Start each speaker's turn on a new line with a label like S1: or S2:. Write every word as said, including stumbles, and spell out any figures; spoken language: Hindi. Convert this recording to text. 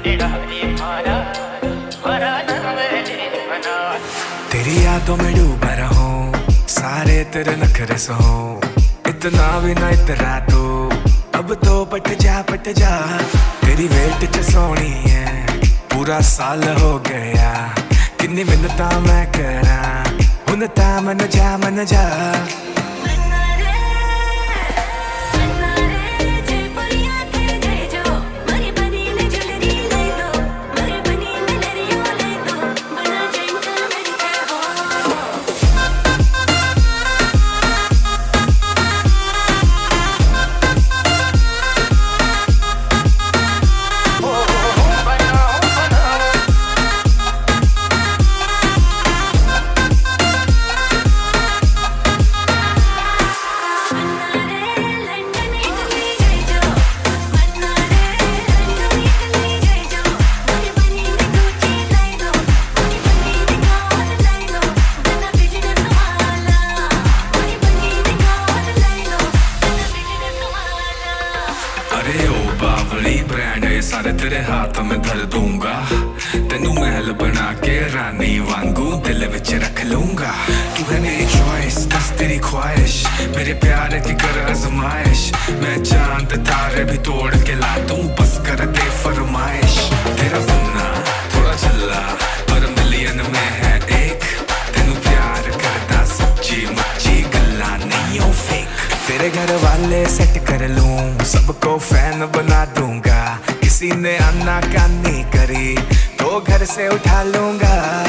S1: तेरी यादों में डूबा रहूं, सारे तेरे नखरे सहूं, इतना भी ना इतना तो अब तो पट जा पट जा। तेरी वेट च सोनी है, पूरा साल हो गया, किन्नी मिन्नता मैं करा, हुन ता मन जा मन जा। अरे ओ बावली ब्रांड ये सारे तेरे हाथ में धर दूंगा, तेनू महल बना के रानी वांगू दिल विच रख लूंगा। तू है मेरी चॉइस, बस तेरी ख्वाहिश, मेरे प्यार की कर आजमाइश, मैं चांद तारे भी तोड़ के ला दूं, बस कर दे फरमाइश। तेरा बनना थोड़ा झल्ला पर मिलियन में है एक, तेनू प्यार करता सच्ची मुच्ची गल्ला नहीं ओ फेक। तेरे घर वाले सेट कर लूं, सबको फैन बना दूंगा, किसी ने आना कानी करी तो घर से उठा लूंगा।